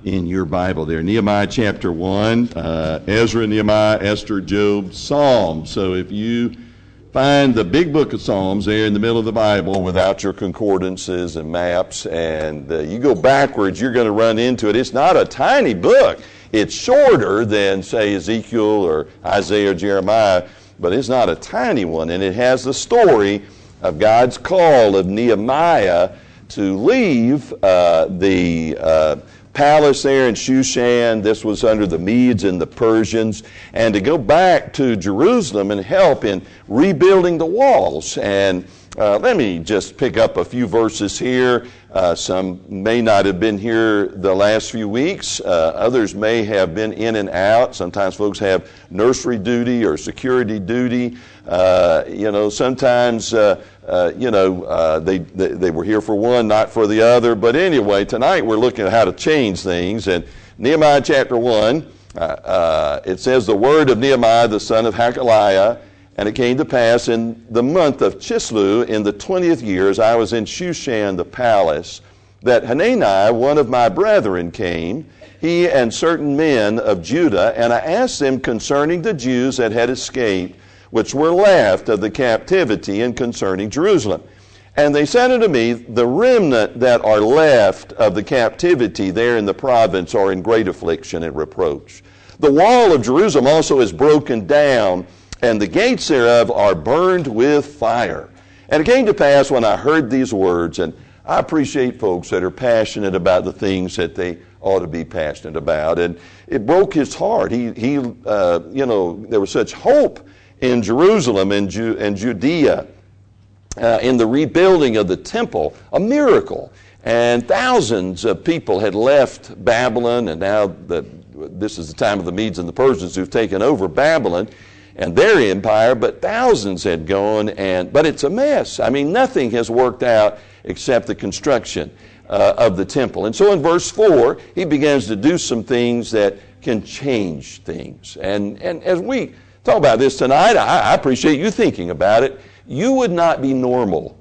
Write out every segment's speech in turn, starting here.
in your Bible there. Nehemiah chapter 1, Ezra, Nehemiah, Esther, Job, Psalms. So if you find the big book of Psalms there in the middle of the Bible without your concordances and maps, and you go backwards, you're going to run into it. It's not a tiny book. It's shorter than, say, Ezekiel or Isaiah or Jeremiah, but it's not a tiny one. And it has the story of God's call of Nehemiah to leave the palace there in Shushan. This was under the Medes and the Persians, and to go back to Jerusalem and help in rebuilding the walls. And let me just pick up a few verses here. Some may not have been here the last few weeks. Others may have been in and out. Sometimes folks have nursery duty or security duty. Sometimes they were here for one, not for the other. But anyway, tonight we're looking at how to change things. And Nehemiah chapter 1, it says, the word of Nehemiah, the son of Hakaliah, and it came to pass in the month of Chislev, in the 20th year, as I was in Shushan the palace, that Hanani, one of my brethren, came, he and certain men of Judah, and I asked them concerning the Jews that had escaped, which were left of the captivity, and concerning Jerusalem. And they said unto me, the remnant that are left of the captivity there in the province are in great affliction and reproach. The wall of Jerusalem also is broken down, and the gates thereof are burned with fire. And it came to pass when I heard these words, and I appreciate folks that are passionate about the things that they ought to be passionate about, and it broke his heart. There was such hope in Jerusalem and Judea in the rebuilding of the temple, a miracle. And thousands of people had left Babylon, and now this is the time of the Medes and the Persians who've taken over Babylon and their empire, but thousands had gone, but it's a mess. I mean, nothing has worked out except the construction of the temple. And so in verse 4, he begins to do some things that can change things. And as we talk about this tonight, I appreciate you thinking about it. You would not be normal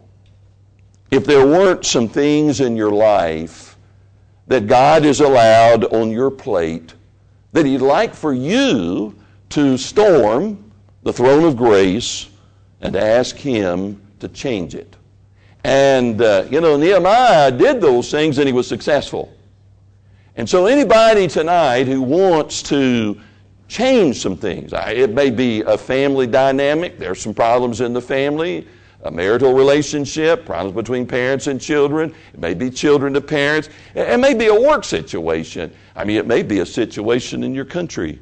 if there weren't some things in your life that God has allowed on your plate that He'd like for you to storm the throne of grace and ask Him to change it. And, Nehemiah did those things and he was successful. And so anybody tonight who wants to change some things, it may be a family dynamic, there's some problems in the family, a marital relationship, problems between parents and children, it may be children to parents, it may be a work situation. I mean, it may be a situation in your country.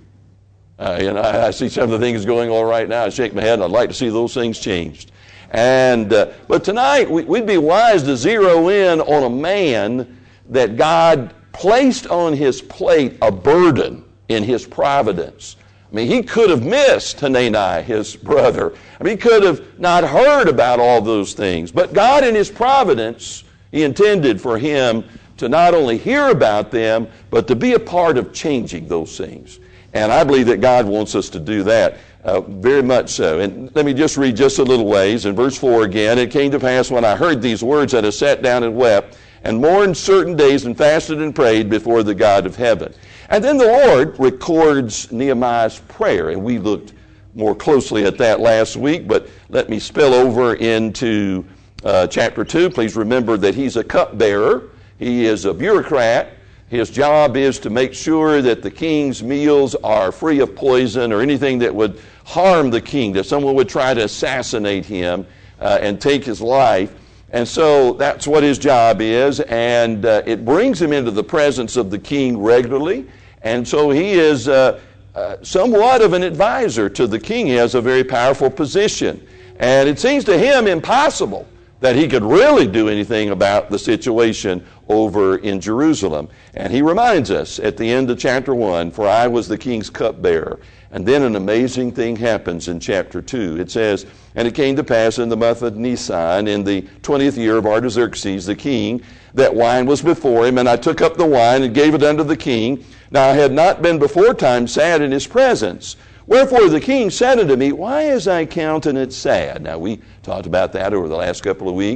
I see some of the things going on right now. I shake my head, and I'd like to see those things changed. But tonight, we'd be wise to zero in on a man that God placed on his plate a burden in His providence. I mean, he could have missed Hanani, his brother. I mean, he could have not heard about all those things. But God in His providence, He intended for him to not only hear about them, but to be a part of changing those things. And I believe that God wants us to do that very much so. And let me just read just a little ways. In verse 4 again, it came to pass when I heard these words that I sat down and wept, and mourned certain days, and fasted and prayed before the God of heaven. And then the Lord records Nehemiah's prayer, and we looked more closely at that last week, but let me spill over into chapter 2. Please remember that he's a cupbearer. He is a bureaucrat. His job is to make sure that the king's meals are free of poison or anything that would harm the king, that someone would try to assassinate him and take his life. And so that's what his job is, and it brings him into the presence of the king regularly. And so he is somewhat of an advisor to the king. He has a very powerful position. And it seems to him impossible that he could really do anything about the situation over in Jerusalem. And he reminds us at the end of chapter 1, for I was the king's cupbearer. And then an amazing thing happens in chapter 2. It says, and it came to pass in the month of Nisan, in the 20th year of Artaxerxes the king, that wine was before him, and I took up the wine and gave it unto the king. Now I had not been before time sad in his presence. Wherefore the king said unto me, why is thy countenance sad? Now we talked about that over the last couple of weeks.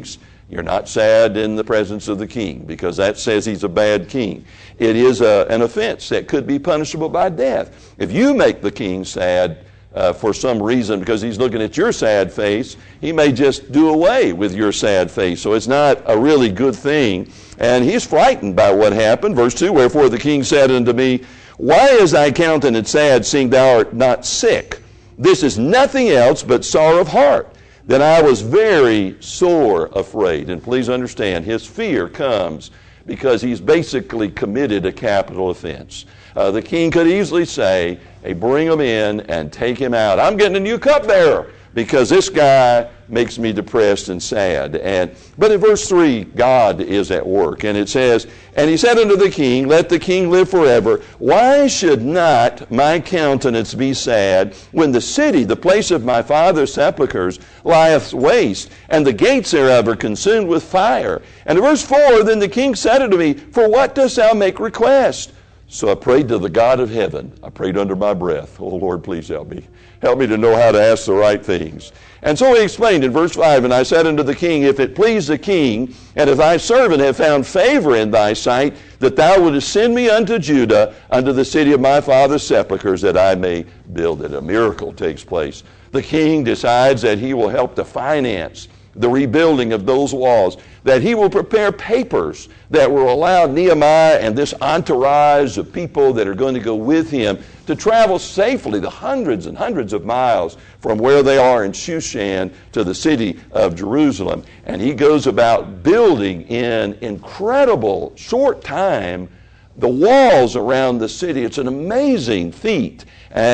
You're not sad in the presence of the king, because that says he's a bad king. It is an offense that could be punishable by death. If you make the king sad for some reason because he's looking at your sad face, he may just do away with your sad face. So it's not a really good thing. And he's frightened by what happened. Verse 2, wherefore the king said unto me, why is thy countenance sad, seeing thou art not sick? This is nothing else but sorrow of heart. Then I was very sore afraid. And please understand, his fear comes because he's basically committed a capital offense. The king could easily say, hey, bring him in and take him out. I'm getting a new cupbearer because this guy makes me depressed and sad. But in verse 3, God is at work. And it says, and he said unto the king, let the king live forever. Why should not my countenance be sad when the city, the place of my father's sepulchres, lieth waste, and the gates thereof are consumed with fire? And in verse 4, then the king said unto me, for what dost thou make request? So I prayed to the God of heaven. I prayed under my breath. Oh, Lord, please help me. Help me to know how to ask the right things. And so he explained in verse 5, and I said unto the king, if it please the king, and if thy servant have found favor in thy sight, that thou wouldest send me unto Judah, unto the city of my father's sepulchres, that I may build it. A miracle takes place. The king decides that he will help to finance the rebuilding of those walls, that he will prepare papers that will allow Nehemiah and this entourage of people that are going to go with him to travel safely the hundreds and hundreds of miles from where they are in Shushan to the city of Jerusalem. And he goes about building in incredible short time the walls around the city. It's an amazing feat,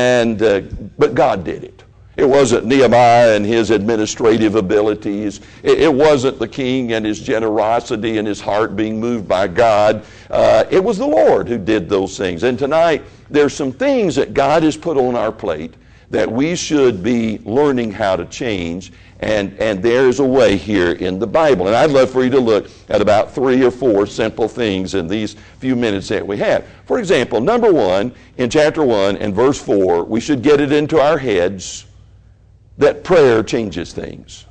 but God did it. It wasn't Nehemiah and his administrative abilities. It wasn't the king and his generosity and his heart being moved by God. It was the Lord who did those things. And tonight, there's some things that God has put on our plate that we should be learning how to change. And there's a way here in the Bible. And I'd love for you to look at about 3 or 4 simple things in these few minutes that we have. For example, number 1, in chapter 1 and verse 4, we should get it into our heads that prayer changes things.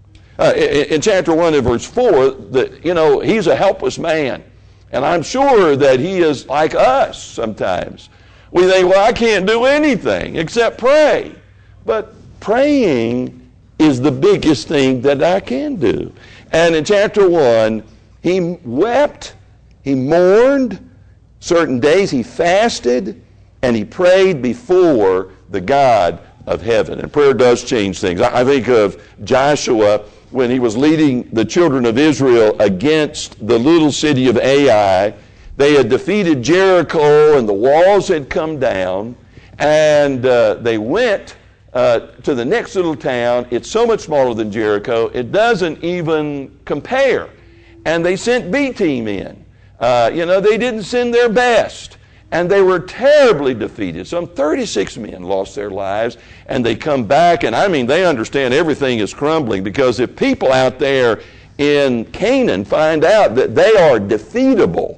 In chapter 1 and verse 4, he's a helpless man. And I'm sure that he is like us sometimes. We think, well, I can't do anything except pray. But praying is the biggest thing that I can do. And in chapter 1, he wept, he mourned, certain days he fasted, and he prayed before the God of heaven. And prayer does change things. I think of Joshua when he was leading the children of Israel against the little city of Ai. They had defeated Jericho and the walls had come down, and they went to the next little town. It's so much smaller than Jericho, it doesn't even compare. And they sent B team in. They didn't send their best. And they were terribly defeated. Some 36 men lost their lives, and they come back, and they understand everything is crumbling, because if people out there in Canaan find out that they are defeatable,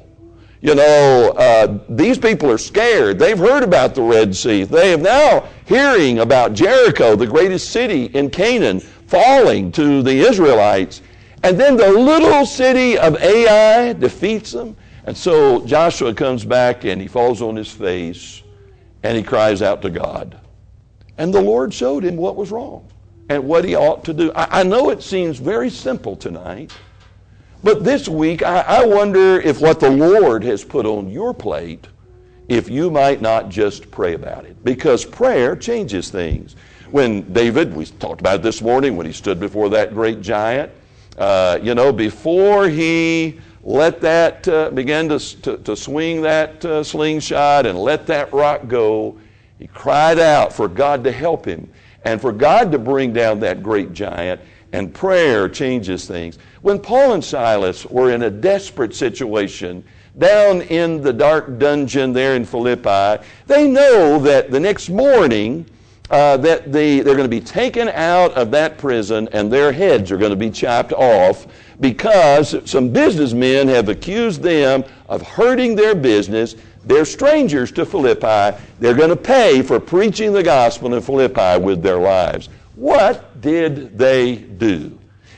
these people are scared. They've heard about the Red Sea. They have now hearing about Jericho, the greatest city in Canaan, falling to the Israelites. And then the little city of Ai defeats them. And so Joshua comes back and he falls on his face and he cries out to God. And the Lord showed him what was wrong and what he ought to do. I know it seems very simple tonight, but this week I wonder if what the Lord has put on your plate, if you might not just pray about it. Because prayer changes things. When David, we talked about it this morning, when he stood before that great giant, before he let that began to swing that slingshot and let that rock go, he cried out for God to help him and for God to bring down that great giant. And prayer changes things. When Paul and Silas were in a desperate situation down in the dark dungeon there in Philippi, they know that the next morning that they're going to be taken out of that prison and their heads are going to be chopped off, because some businessmen have accused them of hurting their business. They're strangers to Philippi. They're going to pay for preaching the gospel in Philippi with their lives. What did they do?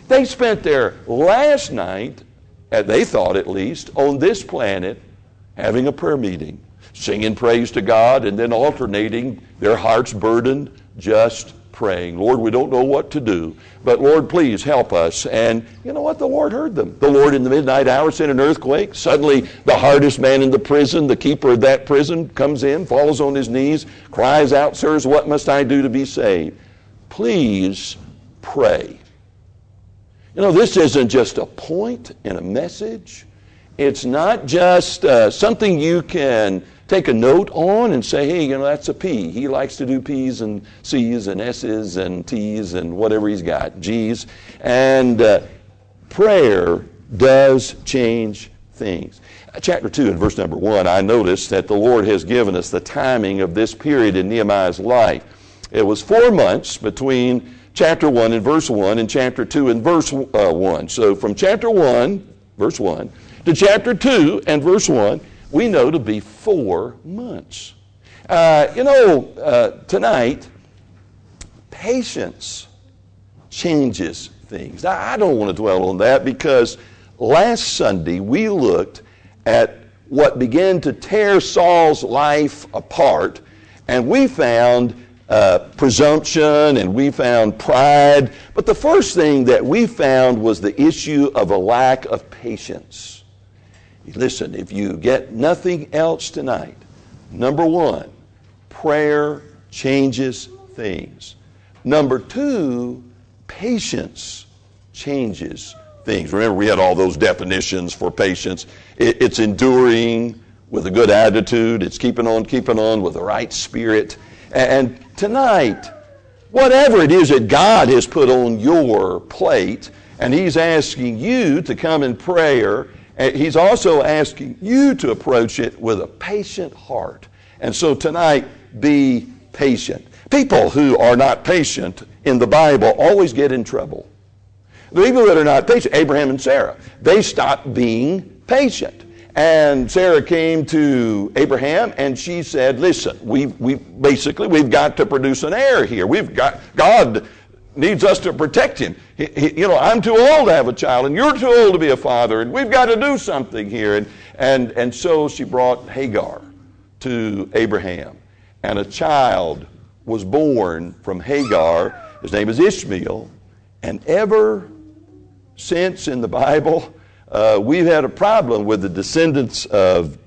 They spent their last night, they thought at least, on this planet, having a prayer meeting, singing praise to God, and then alternating their hearts burdened, just praying. Lord, we don't know what to do, but Lord, please help us. And you know what? The Lord heard them. The Lord in the midnight hour sent an earthquake. Suddenly, the hardest man in the prison, the keeper of that prison, comes in, falls on his knees, cries out, sirs, what must I do to be saved? Please pray. You know, this isn't just a point in a message. It's not just something you can take a note on and say, hey, you know, that's a P. He likes to do P's and C's and S's and T's and whatever he's got, G's. And prayer does change things. Chapter 2 and verse number 1, I noticed that the Lord has given us the timing of this period in Nehemiah's life. It was 4 months between chapter 1 and verse 1 and chapter 2 and verse 1. So from chapter 1, verse 1, to chapter 2 and verse 1, we know to be 4 months. Tonight, patience changes things. Now, I don't want to dwell on that because last Sunday we looked at what began to tear Saul's life apart, and we found presumption and we found pride. But the first thing that we found was the issue of a lack of patience. Listen, if you get nothing else tonight, number 1, prayer changes things. Number 2, patience changes things. Remember, we had all those definitions for patience. It's enduring with a good attitude. It's keeping on with the right spirit. And tonight, whatever it is that God has put on your plate, and He's asking you to come in prayer, He's also asking you to approach it with a patient heart. And so tonight, be patient. People who are not patient in the Bible always get in trouble. The people that are not patient, Abraham and Sarah, they stopped being patient. And Sarah came to Abraham and she said, listen, we've got to produce an heir here. God needs us to protect him. I'm too old to have a child, and you're too old to be a father, and we've got to do something here. And so she brought Hagar to Abraham, and a child was born from Hagar. His name is Ishmael, and ever since in the Bible, we've had a problem with the descendants of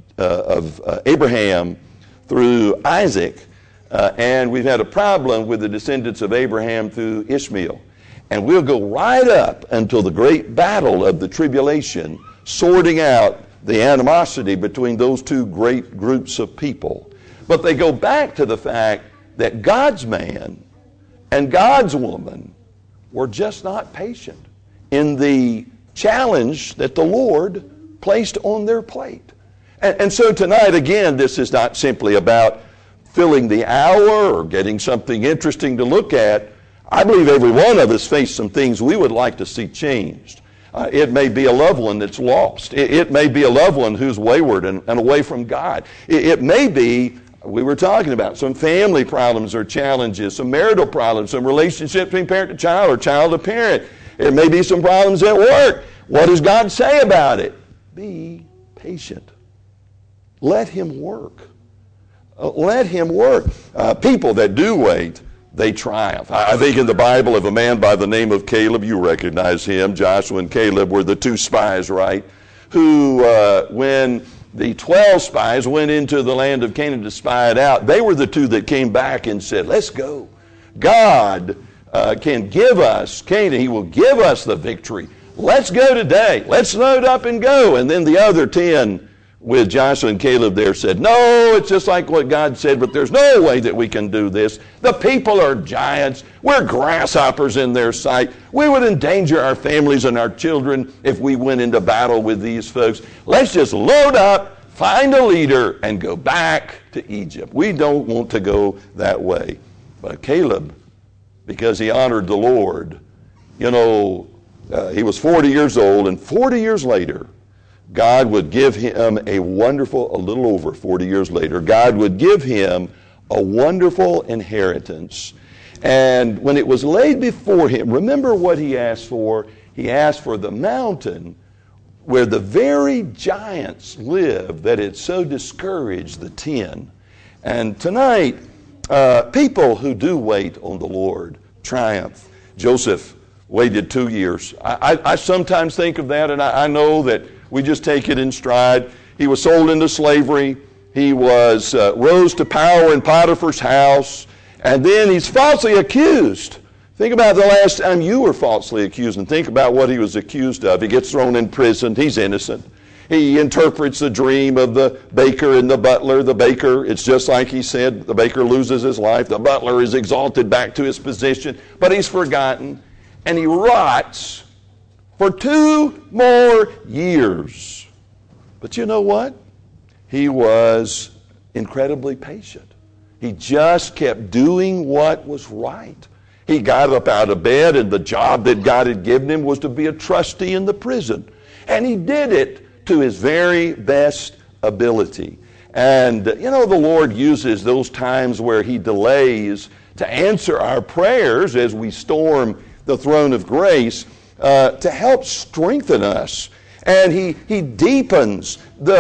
Abraham through Isaac. And we've had a problem with the descendants of Abraham through Ishmael. And we'll go right up until the great battle of the tribulation, sorting out the animosity between those two great groups of people. But they go back to the fact that God's man and God's woman were just not patient in the challenge that the Lord placed on their plate. And so tonight, again, this is not simply about filling the hour or getting something interesting to look at. I believe every one of us face some things we would like to see changed. It may be a loved one that's lost. It may be a loved one who's wayward and away from God. It may be, we were talking about, some family problems or challenges, some marital problems, some relationship between parent to child or child to parent. It may be some problems at work. What does God say about it? Be patient. Let Him work. Let Him work. People that do wait, they triumph. I think in the Bible of a man by the name of Caleb, you recognize him. Joshua and Caleb were the 2 spies, right? Who, when the 12 spies went into the land of Canaan to spy it out, they were the 2 that came back and said, let's go. God can give us Canaan. He will give us the victory. Let's go today. Let's load up and go. And then the other 10 with Joshua and Caleb there said, no, it's just like what God said, but there's no way that we can do this. The people are giants. We're grasshoppers in their sight. We would endanger our families and our children if we went into battle with these folks. Let's just load up, find a leader, and go back to Egypt. We don't want to go that way. But Caleb, because he honored the Lord, he was 40 years old, and 40 years later, God would give him a little over 40 years later, God would give him a wonderful inheritance. And when it was laid before him, remember what he asked for? he asked for the mountain where the very giants live that had so discouraged the 10. And tonight, people who do wait on the Lord triumph. Joseph waited 2 years. I sometimes think of that, and I know that we just take it in stride. He was sold into slavery. He was rose to power in Potiphar's house, and then he's falsely accused. Think about the last time you were falsely accused, and think about what he was accused of. He gets thrown in prison. He's innocent. He interprets the dream of the baker and the butler. The baker, it's just like he said, the baker loses his life. The butler is exalted back to his position, but he's forgotten. And he rots for 2 more years. But you know what? He was incredibly patient. He just kept doing what was right. He got up out of bed, and the job that God had given him was to be a trustee in the prison. And he did it to his very best ability. And, the Lord uses those times where he delays to answer our prayers as we storm the throne of grace to help strengthen us. And he deepens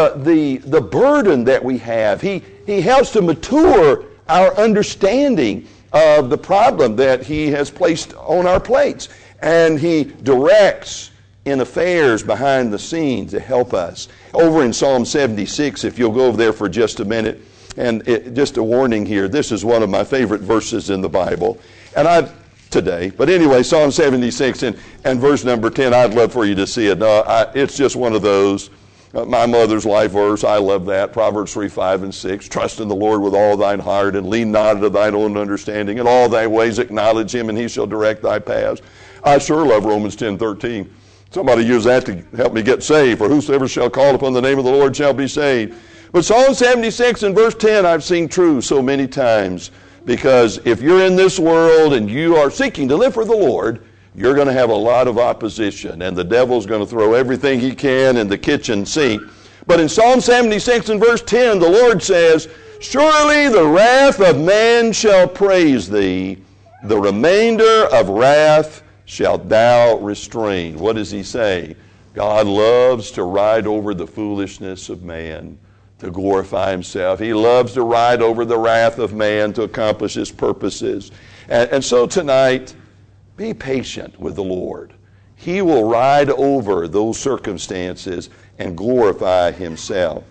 the burden that we have. He helps to mature our understanding of the problem that he has placed on our plates. And he directs in affairs behind the scenes to help us. Over in Psalm 76, if you'll go over there for just a minute, and just a warning here, this is one of my favorite verses in the Bible. And today. But anyway, Psalm 76 and verse number 10, I'd love for you to see it. It's just one of those. My mother's life verse, I love that. Proverbs 3, 5, and 6. Trust in the Lord with all thine heart, and lean not unto thine own understanding. In all thy ways acknowledge him, and he shall direct thy paths. I sure love Romans 10, 13. Somebody use that to help me get saved. For whosoever shall call upon the name of the Lord shall be saved. But Psalm 76 and verse 10 I've seen true so many times. Because if you're in this world and you are seeking to live for the Lord, you're going to have a lot of opposition. And the devil's going to throw everything he can in the kitchen sink. But in Psalm 76 and verse 10, the Lord says, surely the wrath of man shall praise thee. The remainder of wrath shalt thou restrain. What does he say? God loves to ride over the foolishness of man to glorify himself. He loves to ride over the wrath of man to accomplish his purposes. And so tonight, be patient with the Lord. He will ride over those circumstances and glorify himself.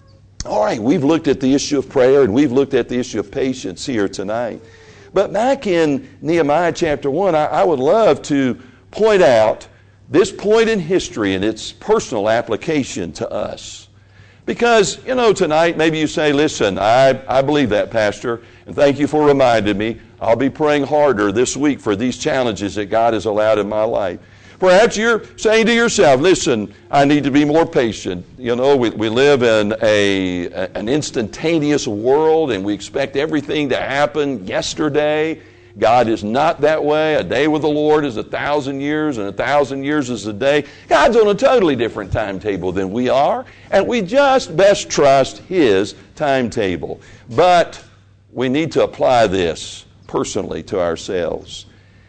All right, we've looked at the issue of prayer, and we've looked at the issue of patience here tonight. But back in Nehemiah chapter 1, I would love to point out this point in history and its personal application to us. Because, tonight maybe you say, listen, I believe that, Pastor, and thank you for reminding me. I'll be praying harder this week for these challenges that God has allowed in my life. Perhaps you're saying to yourself, listen, I need to be more patient. We live in an instantaneous world, and we expect everything to happen yesterday. God is not that way. A day with the Lord is 1,000 years, and 1,000 years is a day. God's on a totally different timetable than we are, and we just best trust his timetable. But we need to apply this personally to ourselves.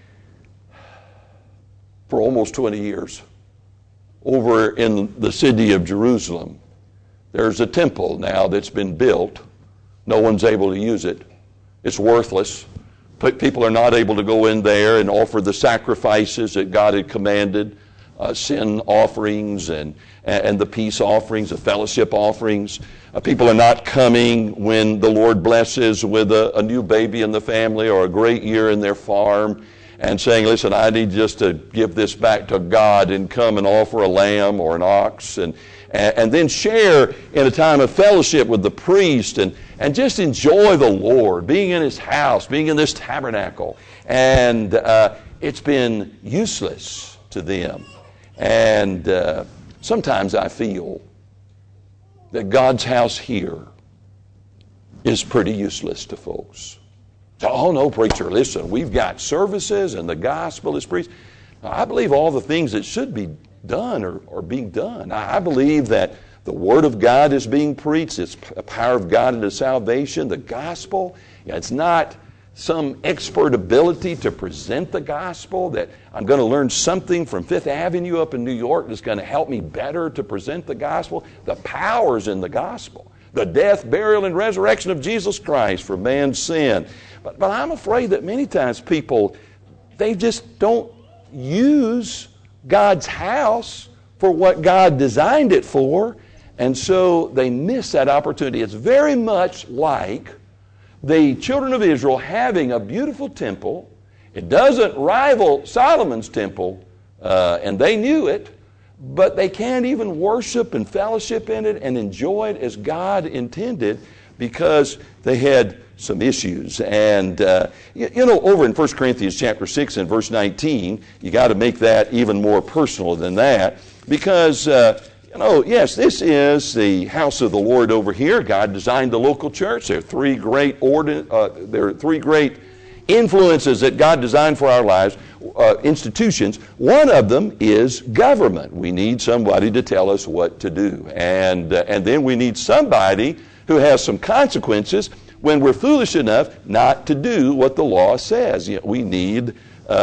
For almost 20 years, over in the city of Jerusalem, there's a temple now that's been built. No one's able to use it. It's worthless. People are not able to go in there and offer the sacrifices that God had commanded, sin offerings and the peace offerings, the fellowship offerings. People are not coming when the Lord blesses with a new baby in the family or a great year in their farm and saying, listen, I need just to give this back to God and come and offer a lamb or an ox and then share in a time of fellowship with the priest and just enjoy the Lord, being in his house, being in this tabernacle. And it's been useless to them. And sometimes I feel that God's house here is pretty useless to folks. Oh, no, preacher, listen, we've got services and the gospel is preached. I believe all the things that should be done are being done. I believe that the Word of God is being preached. It's the power of God into salvation. The gospel, it's not some expert ability to present the gospel, that I'm going to learn something from Fifth Avenue up in New York that's going to help me better to present the gospel. The power's in the gospel. The death, burial, and resurrection of Jesus Christ for man's sin. But I'm afraid that many times people, they just don't use God's house for what God designed it for, and so they miss that opportunity. It's very much like the children of Israel having a beautiful temple. It doesn't rival Solomon's temple, and they knew it, but they can't even worship and fellowship in it and enjoy it as God intended because they had some issues. And, over in 1 Corinthians chapter 6 and verse 19, you got to make that even more personal than that because, yes, this is the house of the Lord over here. God designed the local church. There are three great influences that God designed for our lives, institutions. One of them is government. We need somebody to tell us what to do. And then we need somebody who has some consequences when we're foolish enough not to do what the law says. We need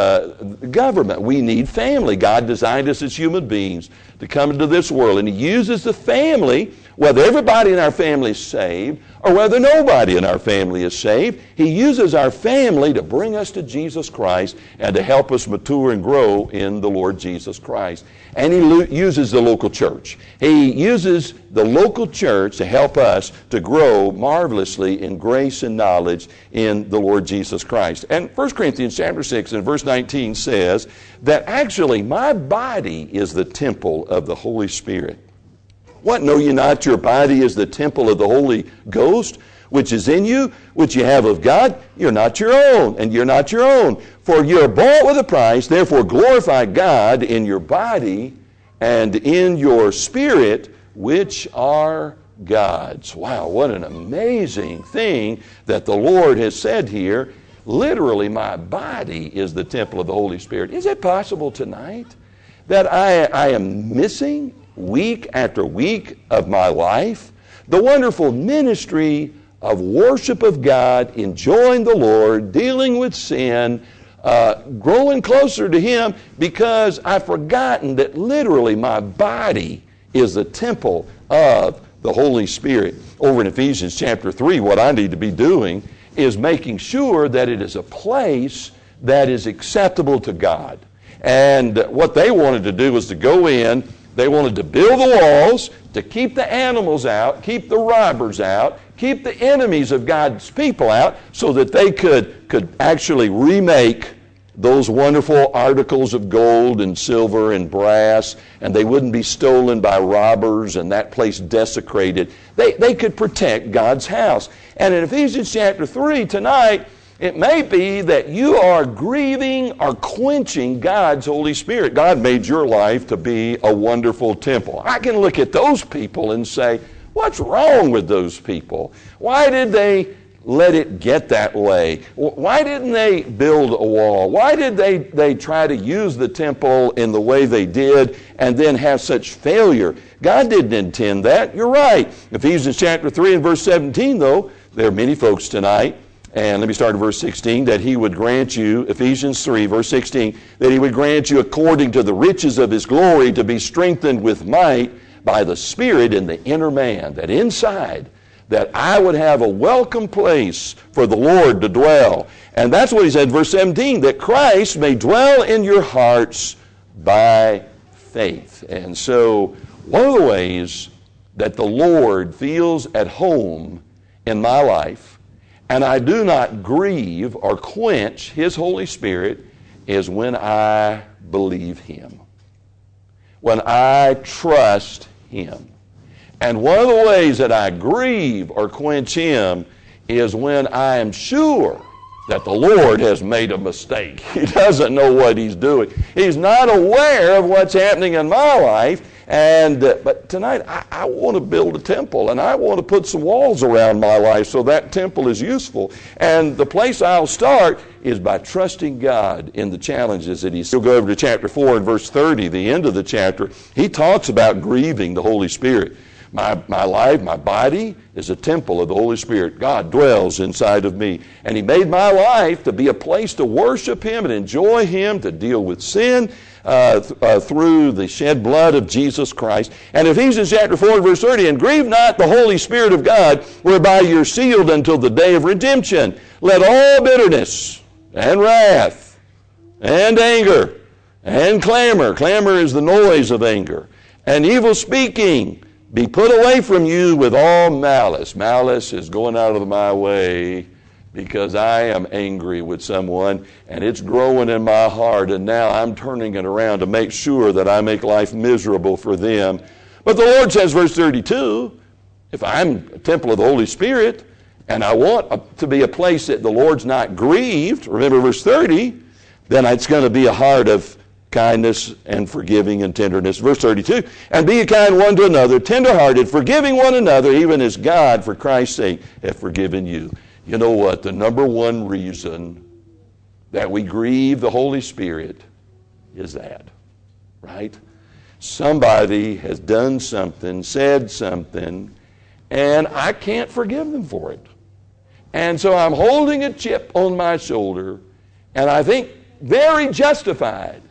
government. We need family. God designed us as human beings to come into this world, and He uses the family, whether everybody in our family is saved or whether nobody in our family is saved. He uses our family to bring us to Jesus Christ and to help us mature and grow in the Lord Jesus Christ. And He uses the local church. He uses the local church to help us to grow marvelously in grace and knowledge in the Lord Jesus Christ. And 1 Corinthians chapter 6 and verse 19 says that actually my body is the temple of the Holy Spirit. What, know ye not your body is the temple of the Holy Ghost, which is in you, which you have of God? You're not your own, and you're not your own. For you are bought with a price, therefore glorify God in your body and in your spirit, which are God's. Wow, what an amazing thing that the Lord has said here. Literally, my body is the temple of the Holy Spirit. Is it possible tonight that I am missing week after week of my life the wonderful ministry of worship of God, enjoying the Lord, dealing with sin, growing closer to Him, because I've forgotten that literally my body is the temple of the Holy Spirit. Over in Ephesians chapter 3, what I need to be doing is making sure that it is a place that is acceptable to God. And what they wanted to do was to go in, they wanted to build the walls to keep the animals out, keep the robbers out, keep the enemies of God's people out, so that they could actually remake those wonderful articles of gold and silver and brass, and they wouldn't be stolen by robbers and that place desecrated. They could protect God's house. And in Ephesians chapter 3 tonight, it may be that you are grieving or quenching God's Holy Spirit. God made your life to be a wonderful temple. I can look at those people and say, what's wrong with those people? Why did they let it get that way? Why didn't they build a wall? Why did they try to use the temple in the way they did and then have such failure? God didn't intend that. You're right. Ephesians chapter 3 and verse 17, though, there are many folks tonight, and let me start at verse 16, that He would grant you, Ephesians 3, verse 16, that He would grant you according to the riches of His glory to be strengthened with might by the Spirit in the inner man, that inside, that I would have a welcome place for the Lord to dwell. And that's what He said in verse 17, that Christ may dwell in your hearts by faith. And so one of the ways that the Lord feels at home in my life, and I do not grieve or quench His Holy Spirit, is when I believe Him, when I trust Him. And one of the ways that I grieve or quench Him is when I am sure that the Lord has made a mistake. He doesn't know what He's doing. He's not aware of what's happening in my life. But tonight, I want to build a temple, and I want to put some walls around my life so that temple is useful. And the place I'll start is by trusting God in the challenges that He's. You'll go over to chapter 4 and verse 30, the end of the chapter. He talks about grieving the Holy Spirit. My life, my body is a temple of the Holy Spirit. God dwells inside of me. And He made my life to be a place to worship Him and enjoy Him, to deal with sin through the shed blood of Jesus Christ. And Ephesians chapter 4, verse 30, and grieve not the Holy Spirit of God, whereby you're sealed until the day of redemption. Let all bitterness and wrath and anger and clamor is the noise of anger, and evil speaking be put away from you with all malice. Malice is going out of my way because I am angry with someone and it's growing in my heart, and now I'm turning it around to make sure that I make life miserable for them. But the Lord says, verse 32, if I'm a temple of the Holy Spirit and I want to be a place that the Lord's not grieved, remember verse 30, then it's going to be a heart of kindness and forgiving and tenderness. Verse 32, and be ye kind one to another, tenderhearted, forgiving one another, even as God, for Christ's sake, hath forgiven you. You know what? The number one reason that we grieve the Holy Spirit is that, right? Somebody has done something, said something, and I can't forgive them for it. And so I'm holding a chip on my shoulder, and I think very justified.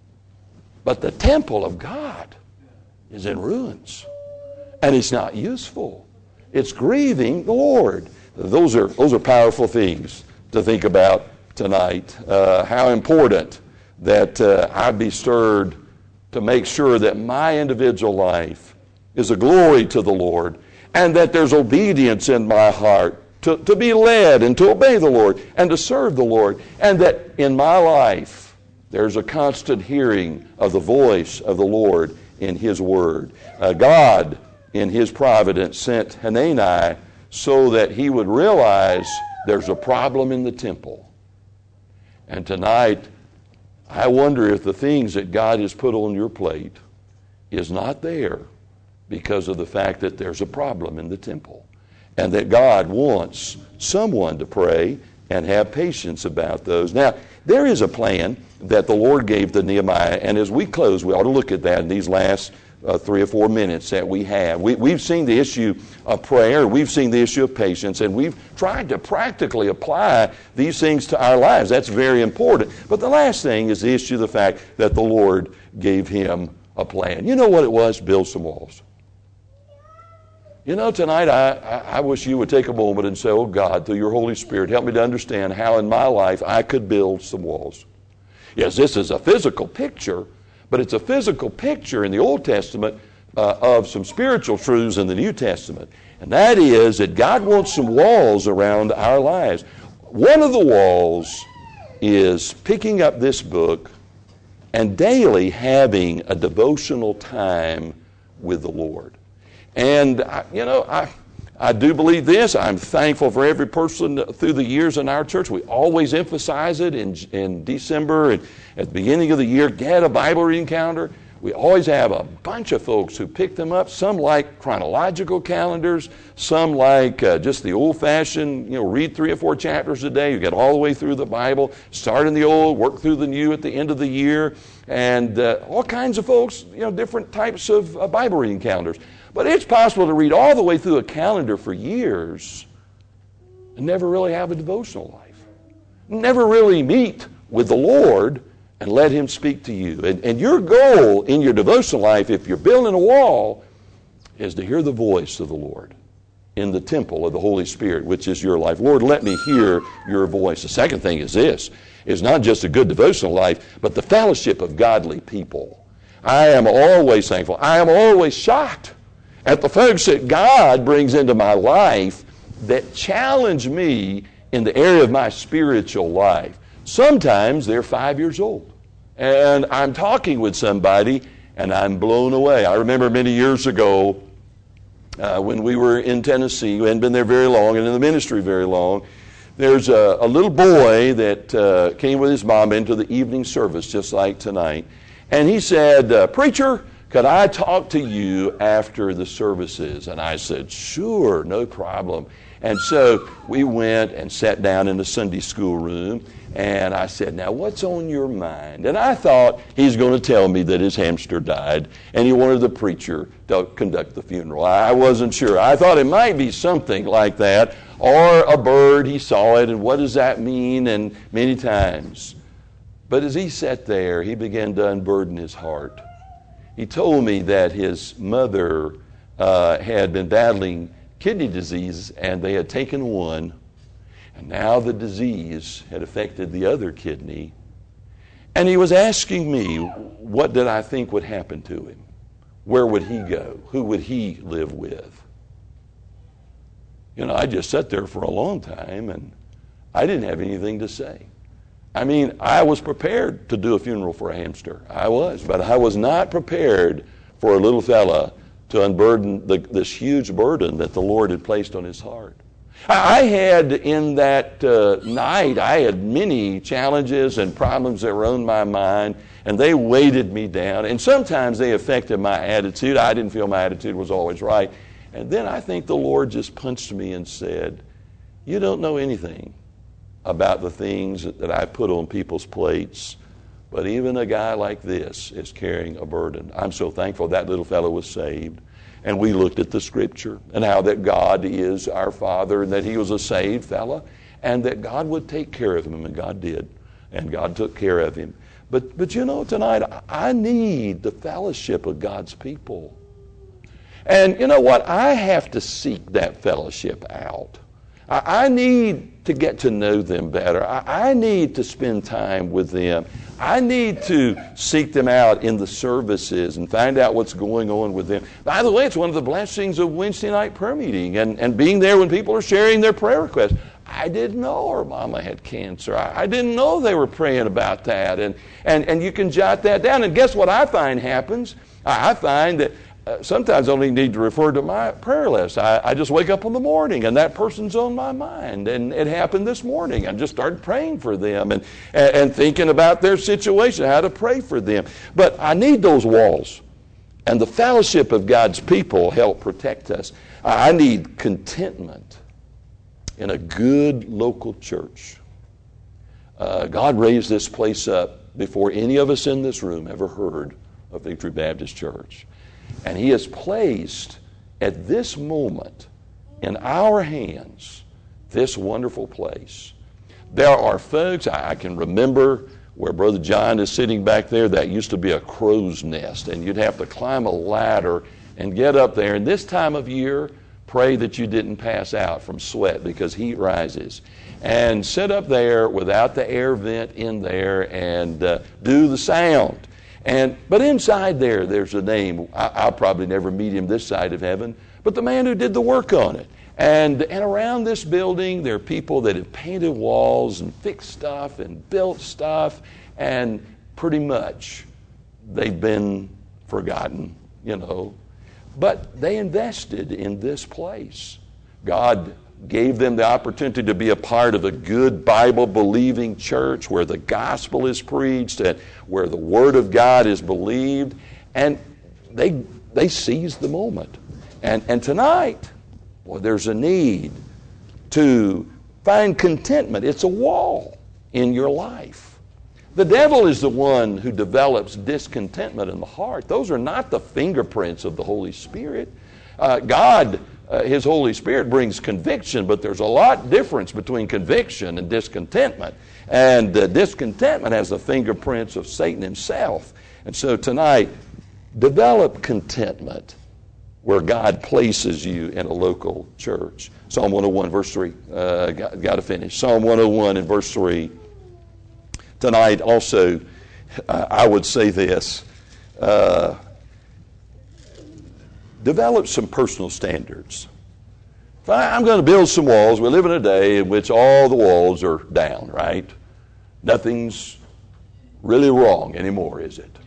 But the temple of God is in ruins, and it's not useful. It's grieving the Lord. Those are powerful things to think about tonight. How important that I be stirred to make sure that my individual life is a glory to the Lord, and that there's obedience in my heart to be led and to obey the Lord and to serve the Lord, and that in my life there's a constant hearing of the voice of the Lord in His Word. God, in His providence, sent Hanani so that he would realize there's a problem in the temple. And tonight, I wonder if the things that God has put on your plate is not there because of the fact that there's a problem in the temple, and that God wants someone to pray and have patience about those. Now, there is a plan that the Lord gave to Nehemiah, and as we close, we ought to look at that in these last 3 or 4 minutes that we have. We've seen the issue of prayer, we've seen the issue of patience, and we've tried to practically apply these things to our lives. That's very important. But the last thing is the issue of the fact that the Lord gave him a plan. You know what it was? Build some walls. You know, tonight I wish you would take a moment and say, oh God, through your Holy Spirit, help me to understand how in my life I could build some walls. Yes, this is a physical picture, but it's a physical picture in the Old Testament of some spiritual truths in the New Testament. And that is that God wants some walls around our lives. One of the walls is picking up this book and daily having a devotional time with the Lord. And, I do believe this. I'm thankful for every person through the years in our church. We always emphasize it in December and at the beginning of the year. Get a Bible reading calendar. We always have a bunch of folks who pick them up. Some like chronological calendars. Some like just the old-fashioned, read 3 or 4 chapters a day. You get all the way through the Bible. Start in the old, work through the new at the end of the year. And all kinds of folks, different types of Bible reading calendars. But it's possible to read all the way through a calendar for years and never really have a devotional life. Never really meet with the Lord and let Him speak to you. And your goal in your devotional life, if you're building a wall, is to hear the voice of the Lord in the temple of the Holy Spirit, which is your life. Lord, let me hear your voice. The second thing is this, is not just a good devotional life, but the fellowship of godly people. I am always thankful. I am always shocked at the folks that God brings into my life that challenge me in the area of my spiritual life. Sometimes they're 5 years old, and I'm talking with somebody, and I'm blown away. I remember many years ago when we were in Tennessee, we hadn't been there very long, and in the ministry very long, there's a little boy that came with his mom into the evening service, just like tonight, and he said, "Preacher, could I talk to you after the services?" And I said, "Sure, no problem." And so we went and sat down in the Sunday school room, and I said, now what's on your mind? And I thought he's going to tell me that his hamster died, and he wanted the preacher to conduct the funeral. I wasn't sure. I thought it might be something like that, or a bird, he saw it, and what does that mean? And many times. But as he sat there, he began to unburden his heart. He told me that his mother had been battling kidney disease, and they had taken one, and now the disease had affected the other kidney. And he was asking me, what did I think would happen to him? Where would he go? Who would he live with? You know, I just sat there for a long time, and I didn't have anything to say. I mean, I was prepared to do a funeral for a hamster. I was, but I was not prepared for a little fella to unburden this huge burden that the Lord had placed on his heart. I had in that night, I had many challenges and problems that were on my mind, and they weighted me down. And sometimes they affected my attitude. I didn't feel my attitude was always right. And then I think the Lord just punched me and said, you don't know anything about the things that I put on people's plates, but even a guy like this is carrying a burden. I'm so thankful that little fellow was saved. And we looked at the Scripture and how that God is our Father and that he was a saved fellow and that God would take care of him, and God did. And God took care of him. But you know, tonight, I need the fellowship of God's people. And you know what? I have to seek that fellowship out. I need to get to know them better. I need to spend time with them. I need to seek them out in the services and find out what's going on with them. By the way, it's one of the blessings of Wednesday night prayer meeting and being there when people are sharing their prayer requests. I didn't know her mama had cancer. I didn't know they were praying about that. And you can jot that down. And guess what I find happens? I find that sometimes I only need to refer to my prayer list. I just wake up in the morning and that person's on my mind. And it happened this morning. I just started praying for them and thinking about their situation, how to pray for them. But I need those walls. And the fellowship of God's people help protect us. I need contentment in a good local church. God raised this place up before any of us in this room ever heard of Victory Baptist Church. And he has placed at this moment in our hands this wonderful place. There are folks, I can remember where Brother John is sitting back there, that used to be a crow's nest, and you'd have to climb a ladder and get up there. And this time of year, pray that you didn't pass out from sweat because heat rises. And sit up there without the air vent in there and do the sound. But inside there's a name. I'll probably never meet him this side of heaven, but the man who did the work on it. And around this building, there are people that have painted walls and fixed stuff and built stuff, and pretty much they've been forgotten, you know. But they invested in this place. God gave them the opportunity to be a part of a good Bible-believing church where the gospel is preached and where the Word of God is believed. And they seized the moment. And tonight, well, there's a need to find contentment. It's a wall in your life. The devil is the one who develops discontentment in the heart. Those are not the fingerprints of the Holy Spirit. God, His Holy Spirit brings conviction, but there's a lot difference between conviction and discontentment. And discontentment has the fingerprints of Satan himself. And so tonight, develop contentment where God places you in a local church. Psalm 101, verse 3. Got to finish. Psalm 101 and verse 3. Tonight also, I would say this. Develop some personal standards. If I'm going to build some walls, we live in a day in which all the walls are down, right? Nothing's really wrong anymore, is it?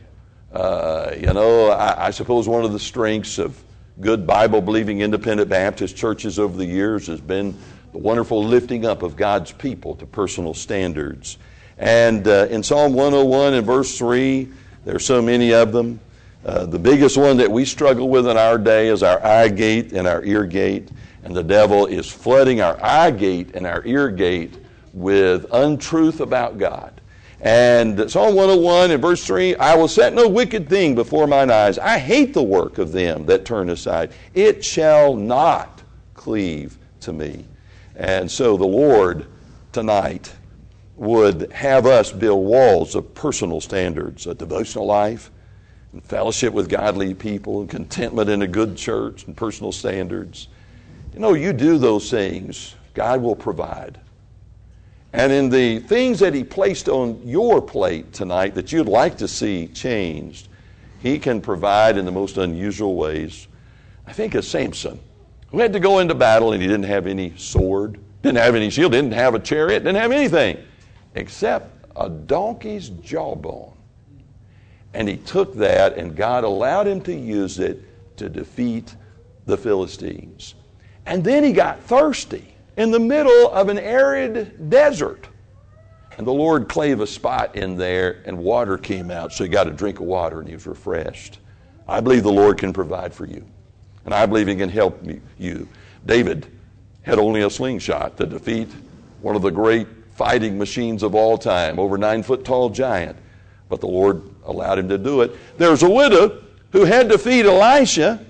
I suppose one of the strengths of good Bible-believing independent Baptist churches over the years has been the wonderful lifting up of God's people to personal standards. And in Psalm 101 and verse 3, there are so many of them. The biggest one that we struggle with in our day is our eye gate and our ear gate. And the devil is flooding our eye gate and our ear gate with untruth about God. And Psalm 101 in verse 3, I will set no wicked thing before mine eyes. I hate the work of them that turn aside. It shall not cleave to me. And so the Lord tonight would have us build walls of personal standards, a devotional life, and fellowship with godly people, and contentment in a good church, and personal standards. You know, you do those things, God will provide. And in the things that He placed on your plate tonight that you'd like to see changed, He can provide in the most unusual ways. I think of Samson, who had to go into battle and he didn't have any sword, didn't have any shield, didn't have a chariot, didn't have anything except a donkey's jawbone. And he took that, and God allowed him to use it to defeat the Philistines. And then he got thirsty in the middle of an arid desert. And the Lord clave a spot in there, and water came out, so he got a drink of water, and he was refreshed. I believe the Lord can provide for you, and I believe He can help you. David had only a slingshot to defeat one of the great fighting machines of all time, over 9-foot tall giant. But the Lord allowed him to do it. There's a widow who had to feed Elijah,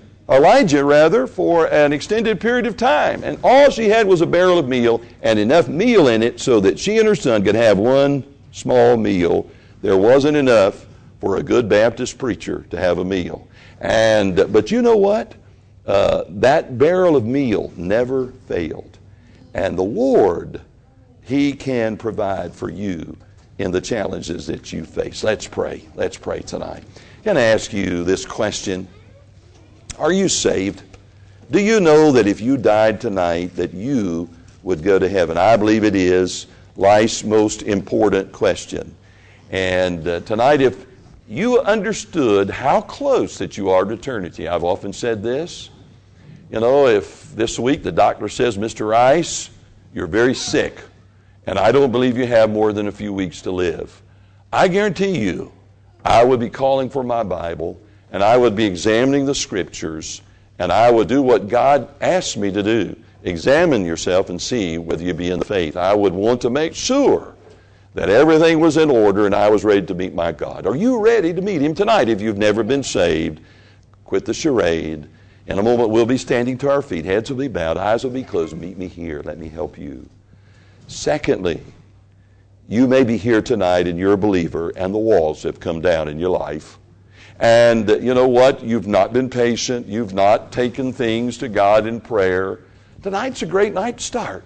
for an extended period of time. And all she had was a barrel of meal and enough meal in it so that she and her son could have one small meal. There wasn't enough for a good Baptist preacher to have a meal. But you know what? That barrel of meal never failed. And the Lord, He can provide for you in the challenges that you face. Let's pray. Let's pray tonight. I'm going to ask you this question. Are you saved? Do you know that if you died tonight that you would go to heaven? I believe it is life's most important question. And tonight, if you understood how close that you are to eternity, I've often said this, you know, if this week the doctor says, Mr. Rice, you're very sick, and I don't believe you have more than a few weeks to live, I guarantee you I would be calling for my Bible, and I would be examining the Scriptures, and I would do what God asked me to do. Examine yourself and see whether you be in the faith. I would want to make sure that everything was in order and I was ready to meet my God. Are you ready to meet Him tonight? If you've never been saved, quit the charade. In a moment we'll be standing to our feet. Heads will be bowed, eyes will be closed. Meet me here. Let me help you. Secondly, you may be here tonight and you're a believer and the walls have come down in your life. And you know what? You've not been patient. You've not taken things to God in prayer. Tonight's a great night to start.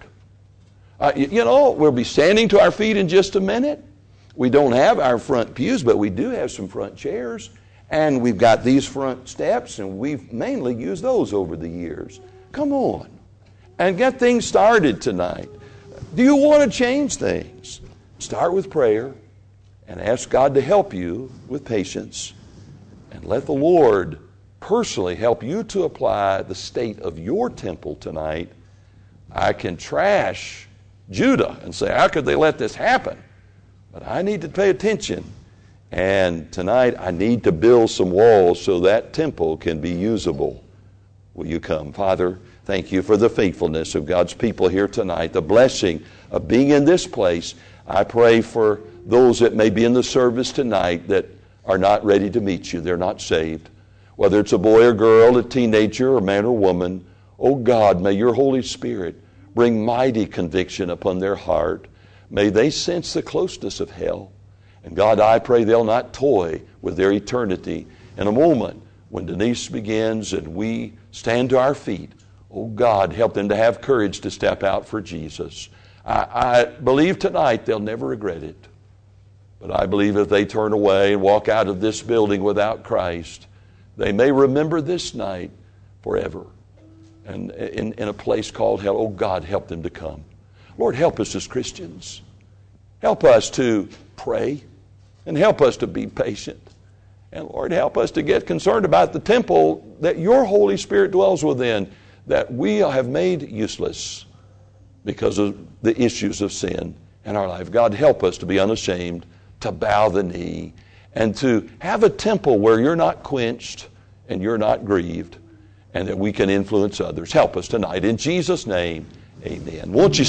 We'll be standing to our feet in just a minute. We don't have our front pews, but we do have some front chairs. And we've got these front steps, and we've mainly used those over the years. Come on and get things started tonight. Do you want to change things? Start with prayer and ask God to help you with patience. And let the Lord personally help you to apply the state of your temple tonight. I can trash Judah and say, how could they let this happen? But I need to pay attention. And tonight I need to build some walls so that temple can be usable. Will you come? Father, thank you for the faithfulness of God's people here tonight, the blessing of being in this place. I pray for those that may be in the service tonight that are not ready to meet you. They're not saved. Whether it's a boy or girl, a teenager or man or woman, oh God, may your Holy Spirit bring mighty conviction upon their heart. May they sense the closeness of hell. And God, I pray they'll not toy with their eternity. In a moment when Denise begins and we stand to our feet, oh God, help them to have courage to step out for Jesus. I believe tonight they'll never regret it. But I believe if they turn away and walk out of this building without Christ, they may remember this night forever. And in a place called hell, oh God, help them to come. Lord, help us as Christians. Help us to pray and help us to be patient. And Lord, help us to get concerned about the temple that your Holy Spirit dwells within, that we have made useless because of the issues of sin in our life. God, help us to be unashamed, to bow the knee, and to have a temple where you're not quenched and you're not grieved. and that we can influence others. Help us tonight. In Jesus' name, amen. Won't you